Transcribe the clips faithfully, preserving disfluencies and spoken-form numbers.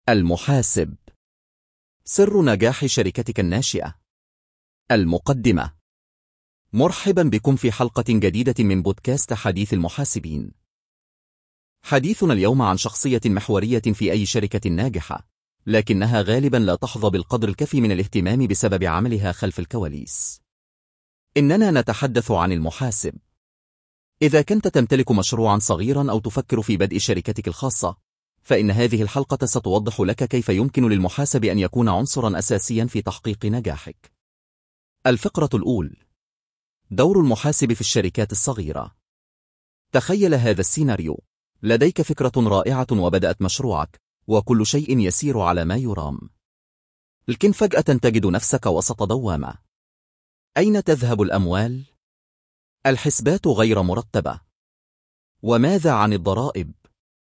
المحاسب. سر نجاح شركتك الناشئة. المقدمة. مرحبا بكم في حلقة جديدة من بودكاست حديث المحاسبين. حديثنا اليوم عن شخصية محورية في أي شركة ناجحة، لكنها غالبا لا تحظى بالقدر الكافي من الاهتمام بسبب عملها خلف الكواليس. إننا نتحدث عن المحاسب. إذا كنت تمتلك مشروعا صغيرا أو تفكر في بدء شركتك الخاصة، فإن هذه الحلقة ستوضح لك كيف يمكن للمحاسب أن يكون عنصرا أساسيا في تحقيق نجاحك. الفقرة الأولى: دور المحاسب في الشركات الصغيرة. تخيل هذا السيناريو: لديك فكرة رائعة وبدأت مشروعك، وكل شيء يسير على ما يرام. لكن فجأة تجد نفسك وسط دوامة. أين تذهب الأموال؟ الحسبات غير مرتبة. وماذا عن الضرائب؟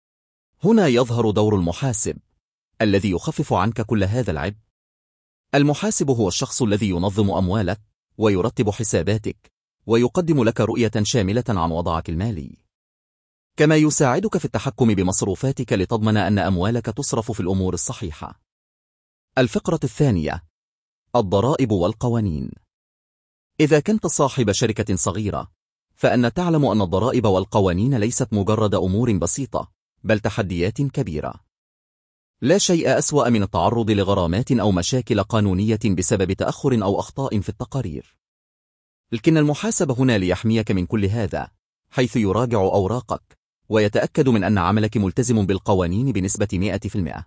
هنا يظهر دور المحاسب الذي يخفف عنك كل هذا العبء. المحاسب هو الشخص الذي ينظم أموالك ويرتب حساباتك ويقدم لك رؤية شاملة عن وضعك المالي، كما يساعدك في التحكم بمصروفاتك لتضمن أن أموالك تصرف في الأمور الصحيحة. الفقرة الثانية: الضرائب والقوانين. إذا كنت صاحب شركة صغيرة، فأن تعلم أن الضرائب والقوانين ليست مجرد أمور بسيطة، بل تحديات كبيرة. لا شيء أسوأ من التعرض لغرامات أو مشاكل قانونية بسبب تأخر أو أخطاء في التقارير. لكن المحاسب هنا ليحميك من كل هذا، حيث يراجع أوراقك ويتأكد من أن عملك ملتزم بالقوانين بنسبة مئة بالمئة.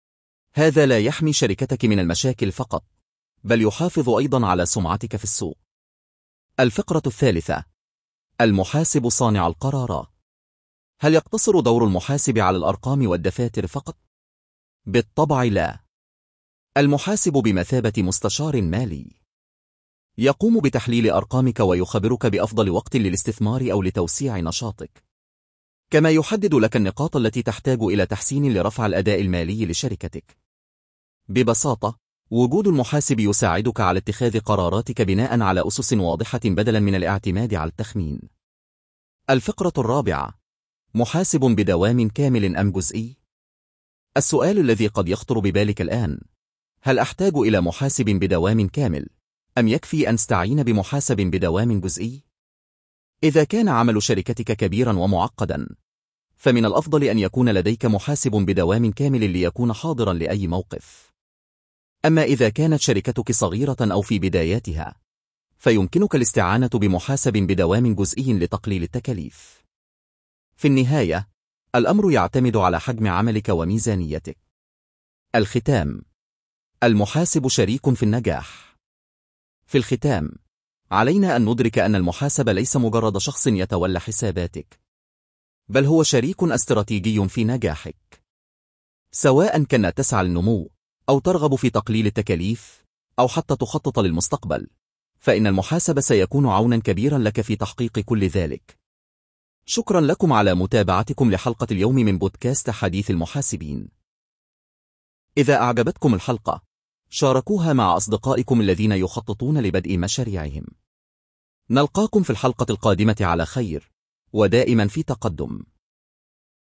هذا لا يحمي شركتك من المشاكل فقط، بل يحافظ أيضا على سمعتك في السوق. الفقرة الثالثة: المحاسب صانع القرارات. هل يقتصر دور المحاسب على الأرقام والدفاتر فقط؟ بالطبع لا. المحاسب بمثابة مستشار مالي، يقوم بتحليل أرقامك ويخبرك بأفضل وقت للاستثمار أو لتوسيع نشاطك، كما يحدد لك النقاط التي تحتاج إلى تحسين لرفع الأداء المالي لشركتك. ببساطة، وجود المحاسب يساعدك على اتخاذ قراراتك بناء على أسس واضحة بدلا من الاعتماد على التخمين. الفقرة الرابعة: محاسب بدوام كامل أم جزئي؟ السؤال الذي قد يخطر ببالك الآن: هل أحتاج إلى محاسب بدوام كامل، أم يكفي أن استعين بمحاسب بدوام جزئي؟ إذا كان عمل شركتك كبيرا ومعقدا، فمن الأفضل أن يكون لديك محاسب بدوام كامل ليكون حاضرا لأي موقف. أما إذا كانت شركتك صغيرة أو في بداياتها، فيمكنك الاستعانة بمحاسب بدوام جزئي لتقليل التكاليف. في النهاية، الأمر يعتمد على حجم عملك وميزانيتك. الختام: المحاسب شريك في النجاح. في الختام، علينا أن ندرك أن المحاسب ليس مجرد شخص يتولى حساباتك، بل هو شريك استراتيجي في نجاحك. سواء كنت تسعى للنمو، أو ترغب في تقليل التكاليف، أو حتى تخطط للمستقبل، فإن المحاسب سيكون عونا كبيرا لك في تحقيق كل ذلك. شكرا لكم على متابعتكم لحلقة اليوم من بودكاست حديث المحاسبين. إذا أعجبتكم الحلقة، شاركوها مع أصدقائكم الذين يخططون لبدء مشاريعهم. نلقاكم في الحلقة القادمة على خير، ودائما في تقدم.